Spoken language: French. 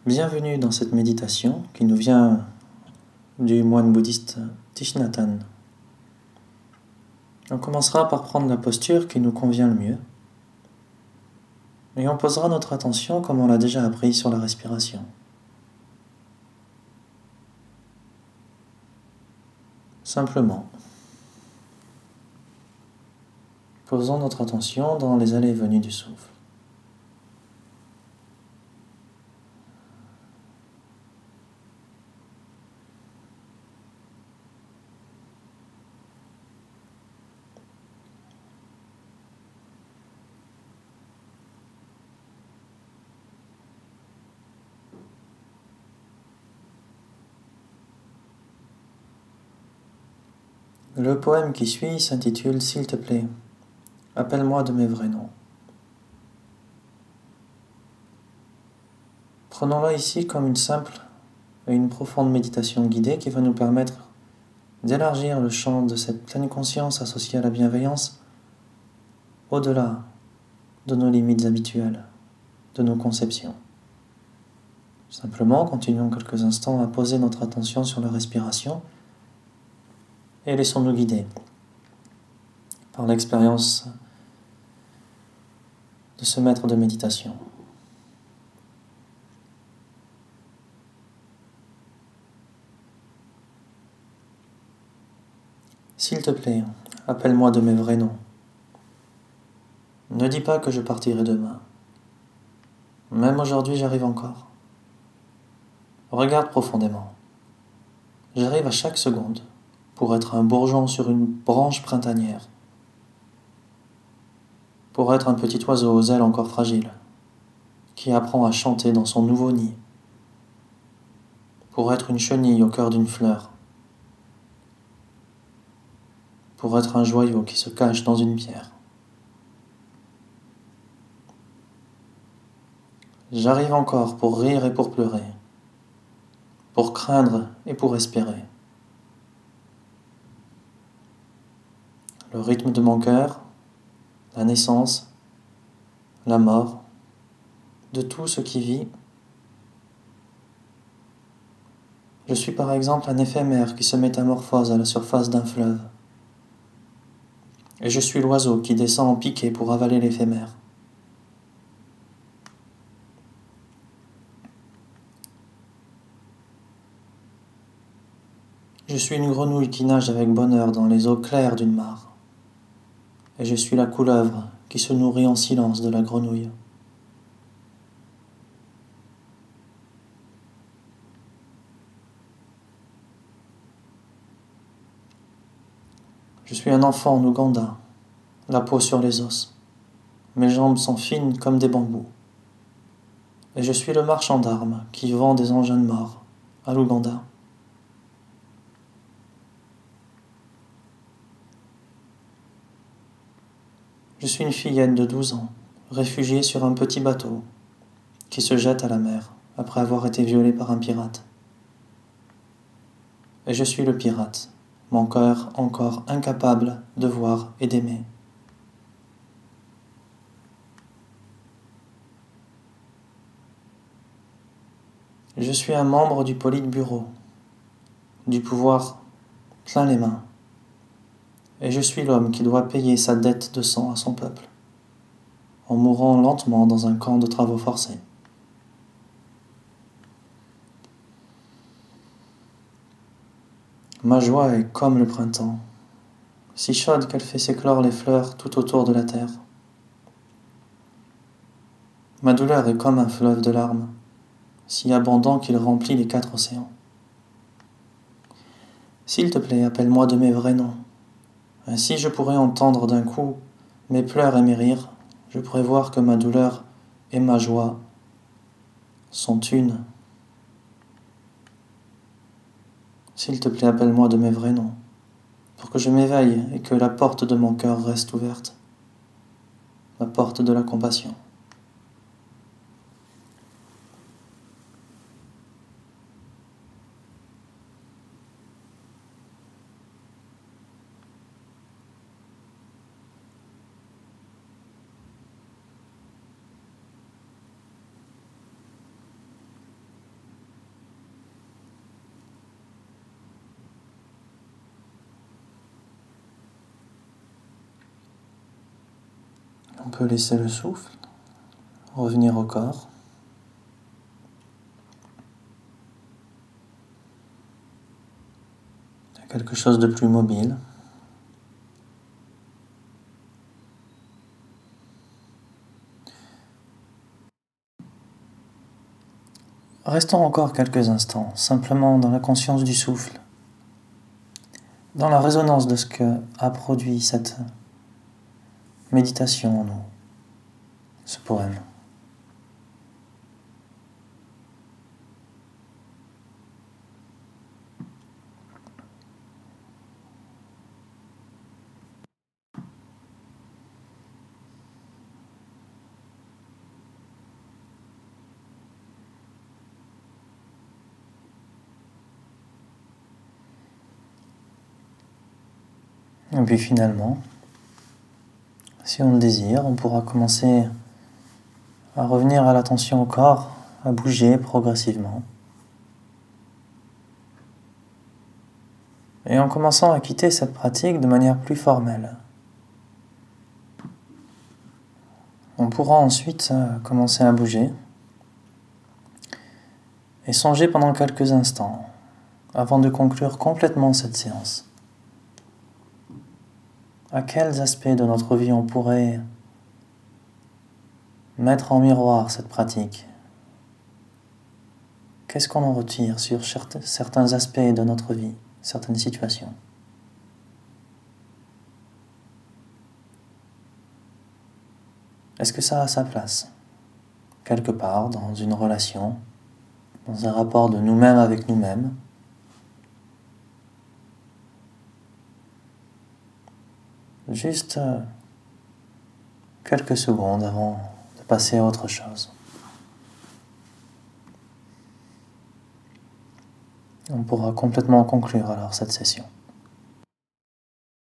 Bienvenue dans cette méditation qui nous vient du moine bouddhiste Thich Nhat Hanh. On commencera par prendre la posture qui nous convient le mieux et on posera notre attention, comme on l'a déjà appris, sur la respiration. Simplement, posons notre attention dans les allées et venues du souffle. Le poème qui suit s'intitule « S'il te plaît, appelle-moi de mes vrais noms ». Prenons-la ici comme une simple et une profonde méditation guidée qui va nous permettre d'élargir le champ de cette pleine conscience associée à la bienveillance au-delà de nos limites habituelles, de nos conceptions. Simplement, continuons quelques instants à poser notre attention sur la respiration et laissons-nous guider par l'expérience de ce maître de méditation. S'il te plaît, appelle-moi de mes vrais noms. Ne dis pas que je partirai demain. Même aujourd'hui, j'arrive encore. Regarde profondément. J'arrive à chaque seconde pour être un bourgeon sur une branche printanière, pour être un petit oiseau aux ailes encore fragiles, qui apprend à chanter dans son nouveau nid, pour être une chenille au cœur d'une fleur, pour être un joyau qui se cache dans une pierre. J'arrive encore pour rire et pour pleurer, pour craindre et pour espérer. Le rythme de mon cœur, la naissance, la mort, de tout ce qui vit. Je suis par exemple un éphémère qui se métamorphose à la surface d'un fleuve. Et je suis l'oiseau qui descend en piqué pour avaler l'éphémère. Je suis une grenouille qui nage avec bonheur dans les eaux claires d'une mare. Et je suis la couleuvre qui se nourrit en silence de la grenouille. Je suis un enfant en Ouganda, la peau sur les os. Mes jambes sont fines comme des bambous. Et je suis le marchand d'armes qui vend des engins de mort à l'Ouganda. Je suis une fillette de 12 ans, réfugiée sur un petit bateau, qui se jette à la mer après avoir été violée par un pirate. Et je suis le pirate, mon cœur encore incapable de voir et d'aimer. Je suis un membre du Politburo, du pouvoir plein les mains. Et je suis l'homme qui doit payer sa dette de sang à son peuple, en mourant lentement dans un camp de travaux forcés. Ma joie est comme le printemps, si chaude qu'elle fait s'éclore les fleurs tout autour de la terre. Ma douleur est comme un fleuve de larmes, si abondant qu'il remplit les 4 océans. S'il te plaît, appelle-moi de mes vrais noms. Ainsi je pourrais entendre d'un coup mes pleurs et mes rires, je pourrais voir que ma douleur et ma joie sont une. S'il te plaît, appelle-moi de mes vrais noms, pour que je m'éveille et que la porte de mon cœur reste ouverte, la porte de la compassion. On peut laisser le souffle revenir au corps. Quelque chose de plus mobile. Restons encore quelques instants, simplement dans la conscience du souffle, dans la résonance de ce que a produit cette méditation en nous, ce poème. Et puis finalement, si on le désire, on pourra commencer à revenir à l'attention au corps, à bouger progressivement. Et en commençant à quitter cette pratique de manière plus formelle. On pourra ensuite commencer à bouger et songer pendant quelques instants avant de conclure complètement cette séance. À quels aspects de notre vie on pourrait mettre en miroir cette pratique? Qu'est-ce qu'on en retire sur certains aspects de notre vie, certaines situations? Est-ce que ça a sa place, quelque part, dans une relation, dans un rapport de nous-mêmes avec nous-mêmes? Juste quelques secondes avant de passer à autre chose. On pourra complètement conclure alors cette session.